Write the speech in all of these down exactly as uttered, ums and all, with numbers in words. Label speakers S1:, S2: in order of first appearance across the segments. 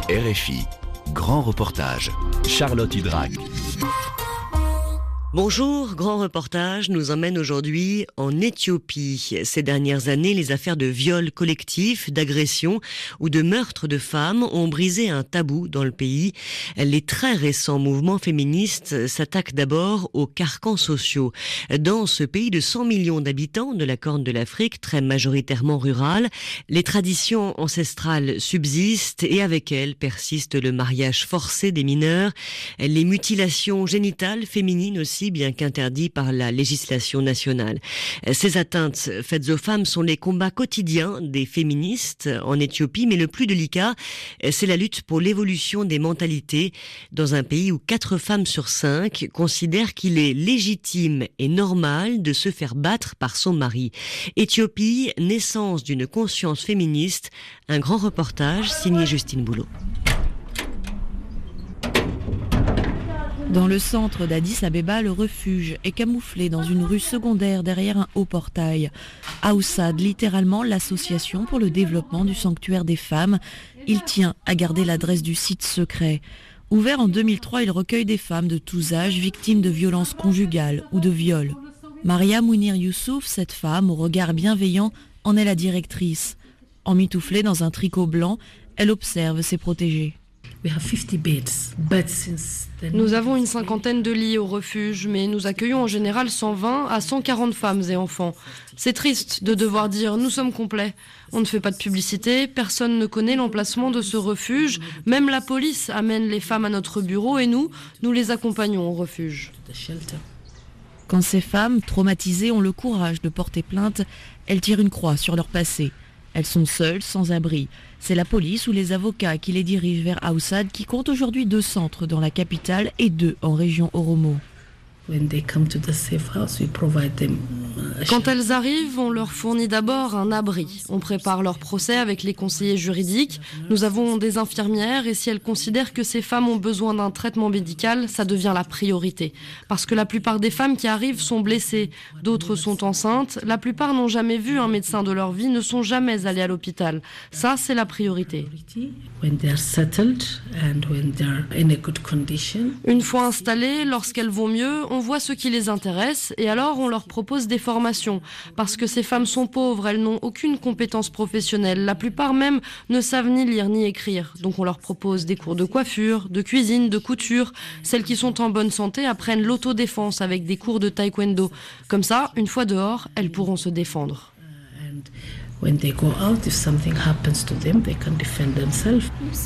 S1: R F I, grand reportage, Charlotte Hydrac.
S2: Bonjour, grand reportage nous emmène aujourd'hui en Éthiopie. Ces dernières années, les affaires de viol collectif, d'agression ou de meurtre de femmes ont brisé un tabou dans le pays. Les très récents mouvements féministes s'attaquent d'abord aux carcans sociaux. Dans ce pays de cent millions d'habitants de la Corne de l'Afrique, très majoritairement rural, les traditions ancestrales subsistent et avec elles persiste le mariage forcé des mineurs, les mutilations génitales féminines aussi, bien qu'interdit par la législation nationale. Ces atteintes faites aux femmes sont les combats quotidiens des féministes en Éthiopie, mais le plus délicat, c'est la lutte pour l'évolution des mentalités dans un pays où quatre femmes sur cinq considèrent qu'il est légitime et normal de se faire battre par son mari. Éthiopie, naissance d'une conscience féministe, un grand reportage signé Justine Boulot.
S3: Dans le centre d'Addis Abeba, le refuge est camouflé dans une rue secondaire derrière un haut portail. Aoussad, littéralement l'association pour le développement du sanctuaire des femmes, il tient à garder l'adresse du site secret. Ouvert en deux mille trois, il recueille des femmes de tous âges victimes de violences conjugales ou de viols. Maria Mounir Youssouf, cette femme au regard bienveillant, en est la directrice. Emmitouflée dans un tricot blanc, elle observe ses protégés.
S4: Nous avons une cinquantaine de lits au refuge, mais nous accueillons en général cent vingt à cent quarante femmes et enfants. C'est triste de devoir dire « nous sommes complets ». On ne fait pas de publicité, personne ne connaît l'emplacement de ce refuge. Même la police amène les femmes à notre bureau et nous, nous les accompagnons au refuge.
S3: Quand ces femmes, traumatisées, ont le courage de porter plainte, elles tirent une croix sur leur passé. Elles sont seules, sans abri. C'est la police ou les avocats qui les dirigent vers Aoussad, qui compte aujourd'hui deux centres dans la capitale et deux en région Oromo.
S4: Quand elles arrivent, on leur fournit d'abord un abri. On prépare leur procès avec les conseillers juridiques. Nous avons des infirmières et si elles considèrent que ces femmes ont besoin d'un traitement médical, ça devient la priorité. Parce que la plupart des femmes qui arrivent sont blessées, d'autres sont enceintes, la plupart n'ont jamais vu un médecin de leur vie, ne sont jamais allées à l'hôpital. Ça, c'est la priorité. Une fois installées, lorsqu'elles vont mieux, on voit ce qui les intéresse et alors on leur propose des formations. Parce que ces femmes sont pauvres, elles n'ont aucune compétence professionnelle. La plupart même ne savent ni lire ni écrire. Donc on leur propose des cours de coiffure, de cuisine, de couture. Celles qui sont en bonne santé apprennent l'autodéfense avec des cours de taekwondo. Comme ça, une fois dehors, elles pourront se défendre.
S5: When they go out, if something happens to them, they can defend themselves.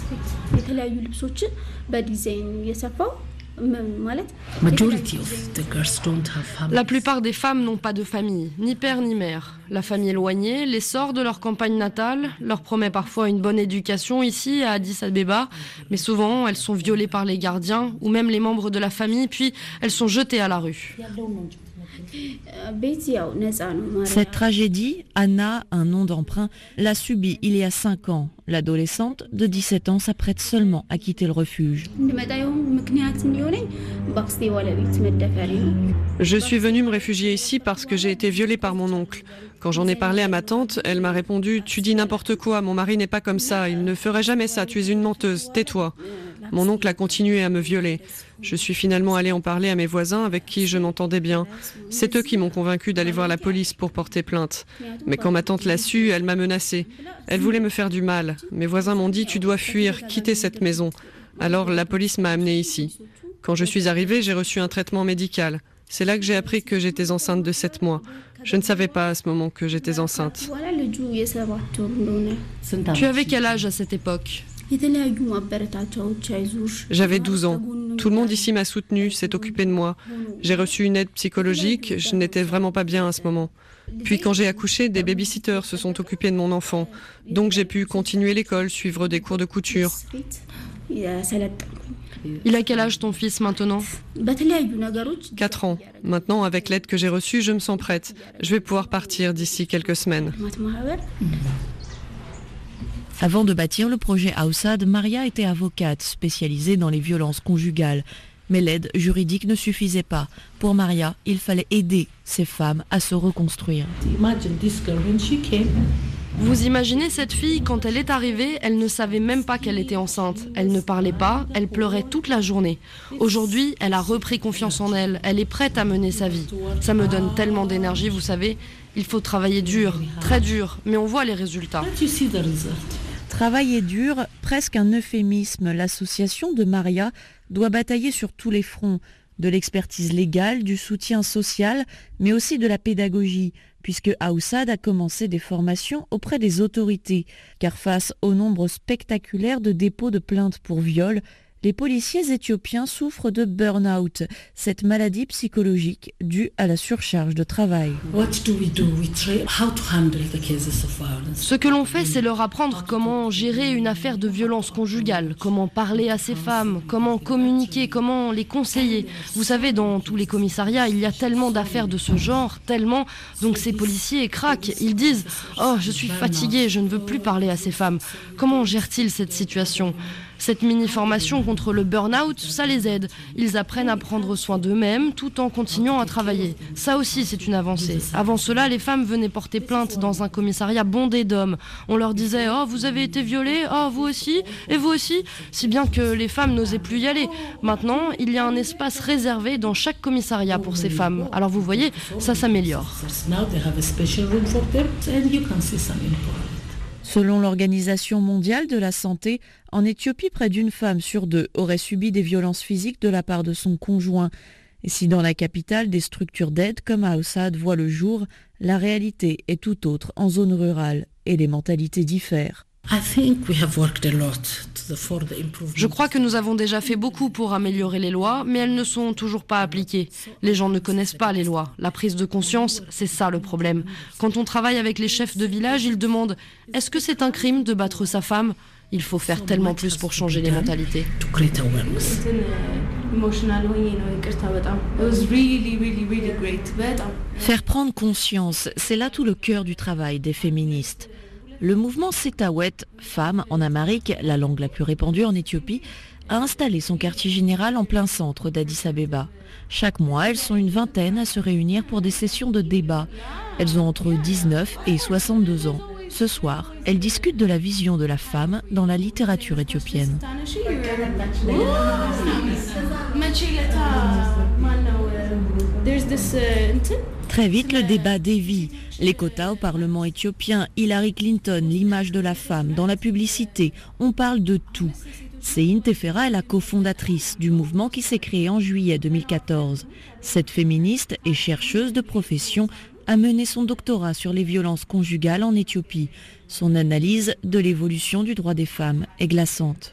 S4: La plupart des femmes n'ont pas de famille, ni père ni mère. La famille éloignée les sort de leur campagne natale, leur promet parfois une bonne éducation ici à Addis Abeba, mais souvent elles sont violées par les gardiens ou même les membres de la famille, puis elles sont jetées à la rue.
S3: Cette tragédie, Anna, un nom d'emprunt, l'a subie il y a cinq ans. L'adolescente de dix-sept ans s'apprête seulement à quitter le refuge.
S4: Je suis venue me réfugier ici parce que j'ai été violée par mon oncle. Quand j'en ai parlé à ma tante, elle m'a répondu « Tu dis n'importe quoi, mon mari n'est pas comme ça, il ne ferait jamais ça, tu es une menteuse, tais-toi ». Mon oncle a continué à me violer. Je suis finalement allée en parler à mes voisins avec qui je m'entendais bien. C'est eux qui m'ont convaincue d'aller voir la police pour porter plainte. Mais quand ma tante l'a su, elle m'a menacée. Elle voulait me faire du mal. Mes voisins m'ont dit « Tu dois fuir, quitter cette maison ». Alors la police m'a amenée ici. Quand je suis arrivée, j'ai reçu un traitement médical. C'est là que j'ai appris que j'étais enceinte de sept mois. Je ne savais pas à ce moment que j'étais enceinte. Tu avais quel âge à cette époque ? J'avais douze ans. Tout le monde ici m'a soutenue, s'est occupé de moi. J'ai reçu une aide psychologique, je n'étais vraiment pas bien à ce moment. Puis quand j'ai accouché, des babysitters se sont occupés de mon enfant. Donc j'ai pu continuer l'école, suivre des cours de couture. Il a quel âge ton fils maintenant ? Quatre ans. Maintenant, avec l'aide que j'ai reçue, je me sens prête. Je vais pouvoir partir d'ici quelques semaines.
S3: Avant de bâtir le projet Aoussad, Maria était avocate spécialisée dans les violences conjugales. Mais l'aide juridique ne suffisait pas. Pour Maria, il fallait aider ces femmes à se reconstruire.
S6: Vous imaginez cette fille, quand elle est arrivée, elle ne savait même pas qu'elle était enceinte. Elle ne parlait pas, elle pleurait toute la journée. Aujourd'hui, elle a repris confiance en elle, elle est prête à mener sa vie. Ça me donne tellement d'énergie, vous savez. Il faut travailler dur, très dur, mais on voit les résultats.
S3: Travailler dur, presque un euphémisme. L'association de Maria doit batailler sur tous les fronts. De l'expertise légale, du soutien social, mais aussi de la pédagogie, puisque Aoussad a commencé des formations auprès des autorités, car face au nombre spectaculaire de dépôts de plaintes pour viol, les policiers éthiopiens souffrent de burn-out, cette maladie psychologique due à la surcharge de travail.
S6: Ce que l'on fait, c'est leur apprendre comment gérer une affaire de violence conjugale, comment parler à ces femmes, comment communiquer, comment les conseiller. Vous savez, dans tous les commissariats, il y a tellement d'affaires de ce genre, tellement, donc ces policiers craquent. Ils disent « Oh, je suis fatigué, je ne veux plus parler à ces femmes. » Comment gèrent-ils cette situation ? Cette mini-formation contre le burn-out, ça les aide. Ils apprennent à prendre soin d'eux-mêmes tout en continuant à travailler. Ça aussi, c'est une avancée. Avant cela, les femmes venaient porter plainte dans un commissariat bondé d'hommes. On leur disait « Oh, vous avez été violée, oh, vous aussi, et vous aussi ?» Si bien que les femmes n'osaient plus y aller. Maintenant, il y a un espace réservé dans chaque commissariat pour ces femmes. Alors vous voyez, ça s'améliore.
S3: Selon l'Organisation mondiale de la santé, en Éthiopie, près d'une femme sur deux aurait subi des violences physiques de la part de son conjoint. Et si dans la capitale, des structures d'aide comme Aoussad voient le jour, la réalité est tout autre en zone rurale et les mentalités diffèrent.
S6: Je crois que nous avons déjà fait beaucoup pour améliorer les lois, mais elles ne sont toujours pas appliquées. Les gens ne connaissent pas les lois. La prise de conscience, c'est ça le problème. Quand on travaille avec les chefs de village, ils demandent « Est-ce que c'est un crime de battre sa femme ?» Il faut faire tellement plus pour changer les mentalités.
S3: Faire prendre conscience, c'est là tout le cœur du travail des féministes. Le mouvement Setawet, Femmes en Amharique, la langue la plus répandue en Éthiopie, a installé son quartier général en plein centre d'Addis Abeba. Chaque mois, elles sont une vingtaine à se réunir pour des sessions de débat. Elles ont entre dix-neuf et soixante-deux ans. Ce soir, elles discutent de la vision de la femme dans la littérature éthiopienne. Très vite, le débat dévie. Les quotas au Parlement éthiopien, Hillary Clinton, l'image de la femme, dans la publicité, on parle de tout. Céline Tefera est la cofondatrice du mouvement qui s'est créé en juillet deux mille quatorze. Cette féministe et chercheuse de profession a mené son doctorat sur les violences conjugales en Éthiopie. Son analyse de l'évolution du droit des femmes est glaçante.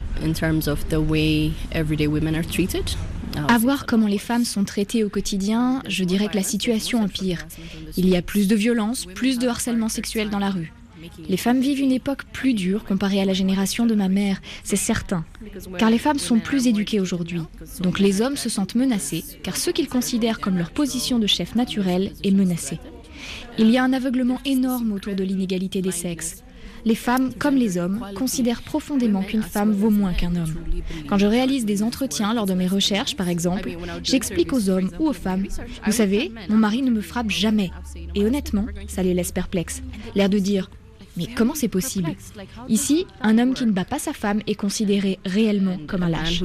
S7: À voir comment les femmes sont traitées au quotidien, je dirais que la situation empire. Il y a plus de violence, plus de harcèlement sexuel dans la rue. Les femmes vivent une époque plus dure comparée à la génération de ma mère, c'est certain. Car les femmes sont plus éduquées aujourd'hui. Donc les hommes se sentent menacés, car ce qu'ils considèrent comme leur position de chef naturel est menacée. Il y a un aveuglement énorme autour de l'inégalité des sexes. Les femmes, comme les hommes, considèrent profondément qu'une femme vaut moins qu'un homme. Quand je réalise des entretiens lors de mes recherches, par exemple, j'explique aux hommes ou aux femmes « Vous savez, mon mari ne me frappe jamais. » Et honnêtement, ça les laisse perplexes. L'air de dire « Mais comment c'est possible ?» Ici, un homme qui ne bat pas sa femme est considéré réellement comme un lâche.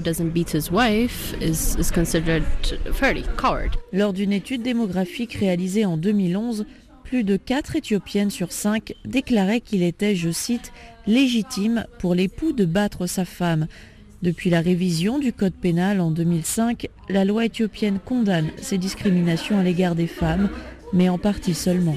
S3: Lors d'une étude démographique réalisée en deux mille onze, plus de quatre Éthiopiennes sur cinq déclaraient qu'il était, je cite, « légitime pour l'époux de battre sa femme ». Depuis la révision du code pénal en deux mille cinq, la loi éthiopienne condamne ces discriminations à l'égard des femmes, mais en partie seulement.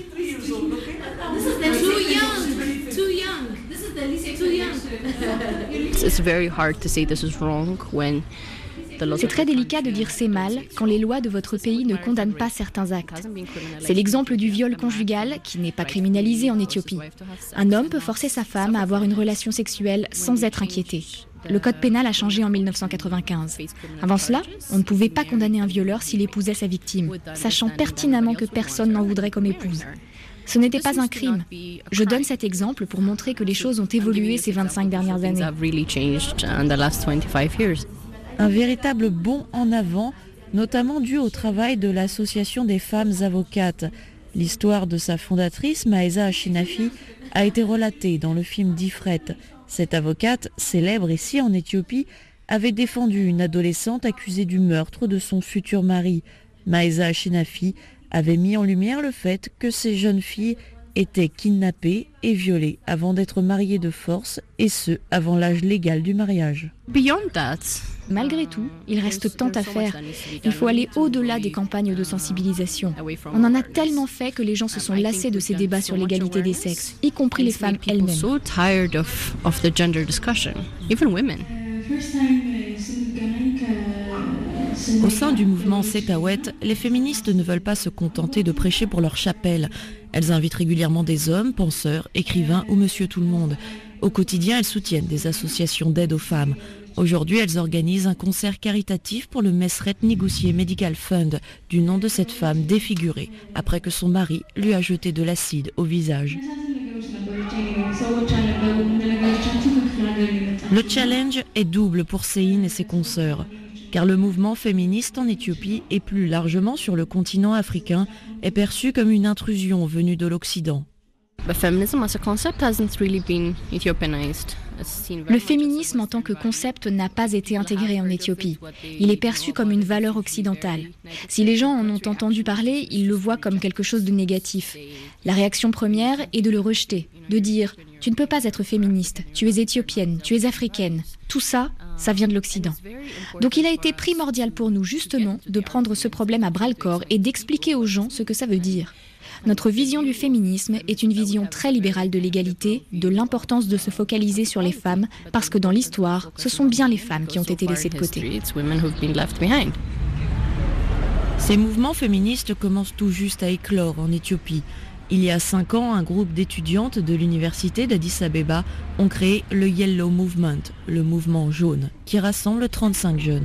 S7: C'est très délicat de dire c'est mal quand les lois de votre pays ne condamnent pas certains actes. C'est l'exemple du viol conjugal qui n'est pas criminalisé en Éthiopie. Un homme peut forcer sa femme à avoir une relation sexuelle sans être inquiété. Le code pénal a changé en mille neuf cent quatre-vingt-quinze. Avant cela, on ne pouvait pas condamner un violeur s'il épousait sa victime, sachant pertinemment que personne n'en voudrait comme épouse. Ce n'était pas un crime. Je donne cet exemple pour montrer que les choses ont évolué ces vingt-cinq dernières années.
S3: Un véritable bond en avant, notamment dû au travail de l'Association des femmes avocates. L'histoire de sa fondatrice, Mahesa Ashinafi, a été relatée dans le film d'Ifret. Cette avocate, célèbre ici en Éthiopie, avait défendu une adolescente accusée du meurtre de son futur mari. Mahesa Ashinafi avait mis en lumière le fait que ces jeunes filles étaient kidnappées et violées avant d'être mariées de force, et ce, avant l'âge légal du mariage.
S7: Malgré tout, il reste tant à faire. Il faut aller au-delà des campagnes de sensibilisation. On en a tellement fait que les gens se sont lassés de ces débats sur l'égalité des sexes, y compris les femmes elles-mêmes.
S3: Au sein du mouvement Setawet, les féministes ne veulent pas se contenter de prêcher pour leur chapelle. Elles invitent régulièrement des hommes, penseurs, écrivains ou monsieur tout le monde. Au quotidien, elles soutiennent des associations d'aide aux femmes. Aujourd'hui, elles organisent un concert caritatif pour le Mesret Nigusier Medical Fund, du nom de cette femme défigurée, après que son mari lui a jeté de l'acide au visage. Le challenge est double pour Céline et ses consoeurs, car le mouvement féministe en Éthiopie et plus largement sur le continent africain est perçu comme une intrusion venue de l'Occident.
S7: Le féminisme en tant que concept n'a pas été intégré en Éthiopie. Il est perçu comme une valeur occidentale. Si les gens en ont entendu parler, ils le voient comme quelque chose de négatif. La réaction première est de le rejeter, de dire « tu ne peux pas être féministe, tu es éthiopienne, tu es africaine ». Tout ça, ça vient de l'Occident. Donc il a été primordial pour nous justement de prendre ce problème à bras-le-corps et d'expliquer aux gens ce que ça veut dire. Notre vision du féminisme est une vision très libérale de l'égalité, de l'importance de se focaliser sur les femmes, parce que dans l'histoire, ce sont bien les femmes qui ont été laissées de côté.
S3: Ces mouvements féministes commencent tout juste à éclore en Éthiopie. Il y a cinq ans, un groupe d'étudiantes de l'université d'Addis Abeba ont créé le Yellow Movement, le mouvement jaune, qui rassemble trente-cinq jeunes.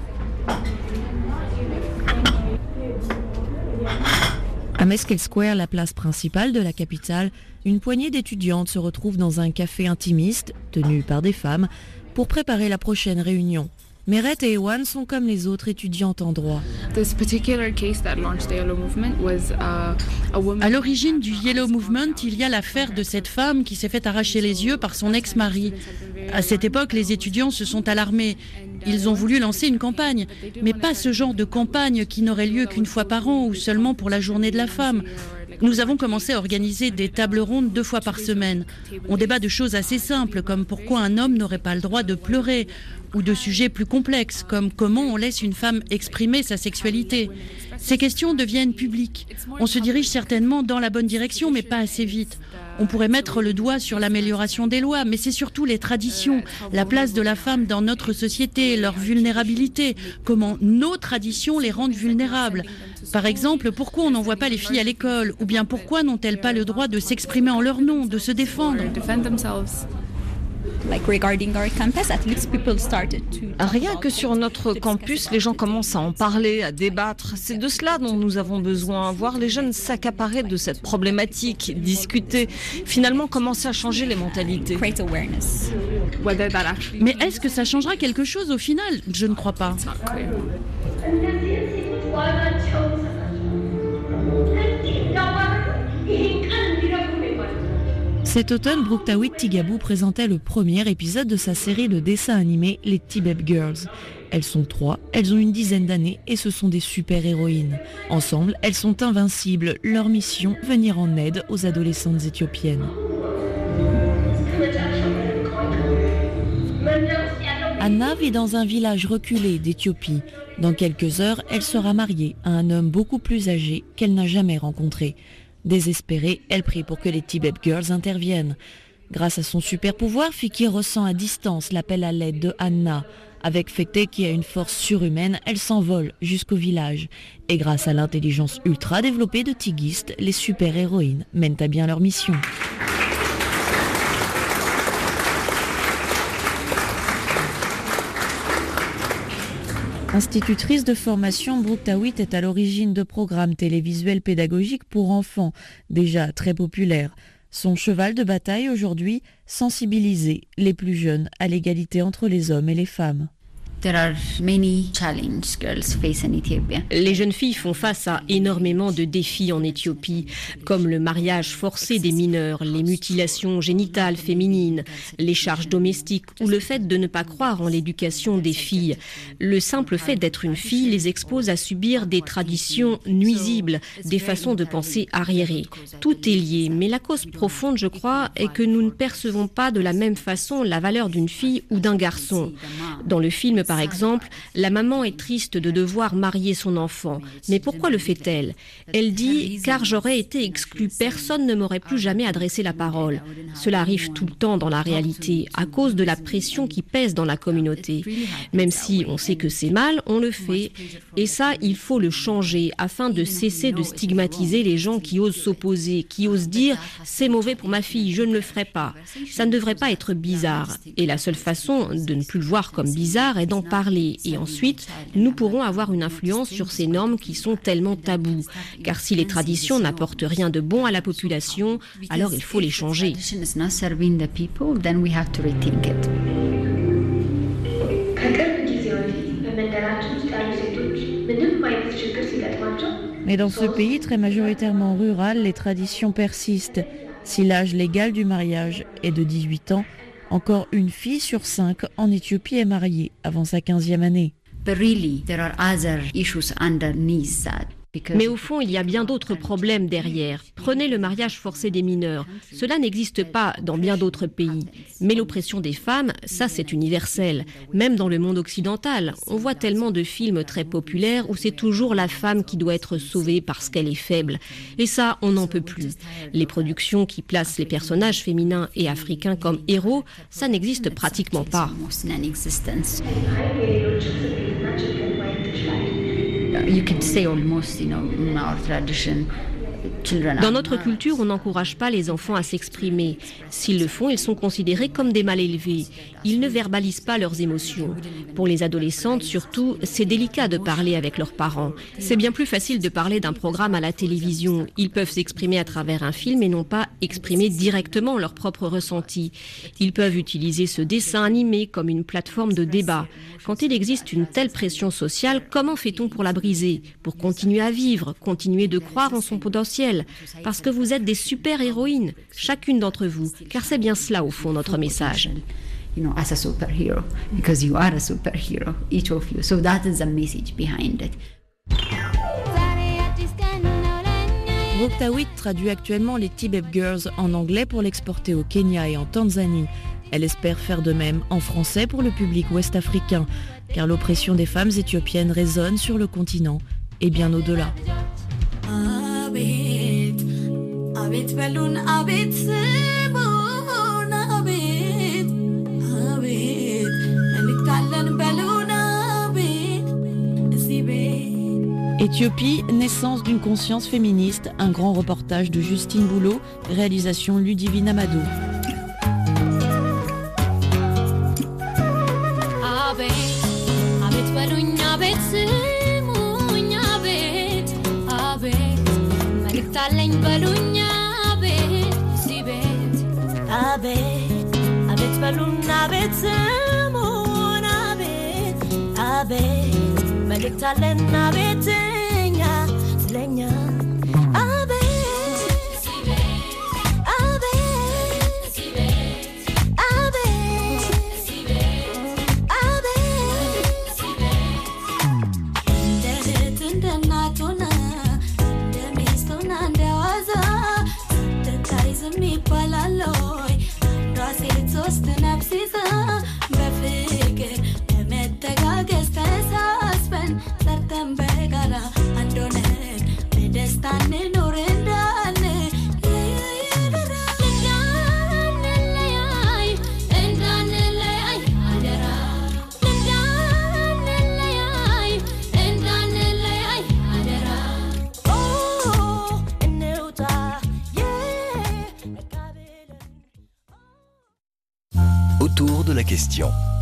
S3: À Meskel Square, la place principale de la capitale, une poignée d'étudiantes se retrouvent dans un café intimiste, tenu par des femmes, pour préparer la prochaine réunion. Meret et Ewan sont comme les autres étudiantes en droit.
S8: À l'origine du Yellow Movement, il y a l'affaire de cette femme qui s'est fait arracher les yeux par son ex-mari. À cette époque, les étudiants se sont alarmés. Ils ont voulu lancer une campagne, mais pas ce genre de campagne qui n'aurait lieu qu'une fois par an ou seulement pour la journée de la femme. Nous avons commencé à organiser des tables rondes deux fois par semaine. On débat de choses assez simples, comme pourquoi un homme n'aurait pas le droit de pleurer, ou de sujets plus complexes, comme comment on laisse une femme exprimer sa sexualité. Ces questions deviennent publiques. On se dirige certainement dans la bonne direction, mais pas assez vite. On pourrait mettre le doigt sur l'amélioration des lois, mais c'est surtout les traditions, la place de la femme dans notre société, leur vulnérabilité, comment nos traditions les rendent vulnérables. Par exemple, pourquoi on n'envoie pas les filles à l'école, ou bien pourquoi n'ont-elles pas le droit de s'exprimer en leur nom, de se défendre ?
S9: Rien que sur notre campus, les gens commencent à en parler, à débattre. C'est de cela dont nous avons besoin. Voir les jeunes s'accaparer de cette problématique, discuter, finalement commencer à changer les mentalités.
S8: Mais est-ce que ça changera quelque chose au final ? Je ne crois pas.
S3: Cet automne, Brooktawit Tigabou présentait le premier épisode de sa série de dessins animés Les Tibet Girls. Elles sont trois, elles ont une dizaine d'années et ce sont des super-héroïnes. Ensemble, elles sont invincibles. Leur mission, venir en aide aux adolescentes éthiopiennes. Anna vit dans un village reculé d'Éthiopie. Dans quelques heures, elle sera mariée à un homme beaucoup plus âgé qu'elle n'a jamais rencontré. Désespérée, elle prie pour que les Tibet Girls interviennent. Grâce à son super pouvoir, Fiki ressent à distance l'appel à l'aide de Anna. Avec Fete qui a une force surhumaine, elle s'envole jusqu'au village. Et grâce à l'intelligence ultra développée de Tigist, les super-héroïnes mènent à bien leur mission. Institutrice de formation, Brooktawit est à l'origine de programmes télévisuels pédagogiques pour enfants, déjà très populaires. Son cheval de bataille aujourd'hui, sensibiliser les plus jeunes à l'égalité entre les hommes et les femmes.
S10: Les jeunes filles font face à énormément de défis en Éthiopie, comme le mariage forcé des mineurs, les mutilations génitales féminines, les charges domestiques ou le fait de ne pas croire en l'éducation des filles. Le simple fait d'être une fille les expose à subir des traditions nuisibles, des façons de penser arriérées. Tout est lié, mais la cause profonde, je crois, est que nous ne percevons pas de la même façon la valeur d'une fille ou d'un garçon. Dans le film, par exemple, la maman est triste de devoir marier son enfant. Mais pourquoi le fait-elle ? Elle dit « car j'aurais été exclue, personne ne m'aurait plus jamais adressé la parole ». Cela arrive tout le temps dans la réalité, à cause de la pression qui pèse dans la communauté. Même si on sait que c'est mal, on le fait. Et ça, il faut le changer, afin de cesser de stigmatiser les gens qui osent s'opposer, qui osent dire « c'est mauvais pour ma fille, je ne le ferai pas ». Ça ne devrait pas être bizarre. Et la seule façon de ne plus le voir comme bizarre est d'en parler. Et ensuite, nous pourrons avoir une influence sur ces normes qui sont tellement tabous. Car si les traditions n'apportent rien de bon à la population, alors il faut les changer.
S3: Mais dans ce pays très majoritairement rural, les traditions persistent. Si l'âge légal du mariage est de dix-huit ans, encore une fille sur cinq en Éthiopie est mariée avant sa quinzième année.
S10: Mais au fond, il y a bien d'autres problèmes derrière. Prenez le mariage forcé des mineurs. Cela n'existe pas dans bien d'autres pays. Mais l'oppression des femmes, ça c'est universel. Même dans le monde occidental, on voit tellement de films très populaires où c'est toujours la femme qui doit être sauvée parce qu'elle est faible. Et ça, on n'en peut plus. Les productions qui placent les personnages féminins et africains comme héros, ça n'existe pratiquement pas.
S11: You can say almost, you know, in our tradition,
S10: Dans notre culture, on n'encourage pas les enfants à s'exprimer. S'ils le font, ils sont considérés comme des mal élevés. Ils ne verbalisent pas leurs émotions. Pour les adolescentes, surtout, c'est délicat de parler avec leurs parents. C'est bien plus facile de parler d'un programme à la télévision. Ils peuvent s'exprimer à travers un film et non pas exprimer directement leurs propres ressentis. Ils peuvent utiliser ce dessin animé comme une plateforme de débat. Quand il existe une telle pression sociale, comment fait-on pour la briser? Pour continuer à vivre, continuer de croire en son potentiel? Parce que vous êtes des super-héroïnes, chacune d'entre vous, car c'est bien cela au fond notre message.
S11: You know, as a superhero, because you are a superhero, each of you. So that is the message behind it.
S3: Brooke Tawit traduit actuellement les Tibet Girls en anglais pour l'exporter au Kenya et en Tanzanie. Elle espère faire de même en français pour le public ouest-africain, car l'oppression des femmes éthiopiennes résonne sur le continent et bien au-delà. Éthiopie, naissance d'une conscience féministe, un grand reportage de Justine Boulot, réalisation Ludivine Amadou.
S1: Autour de la question.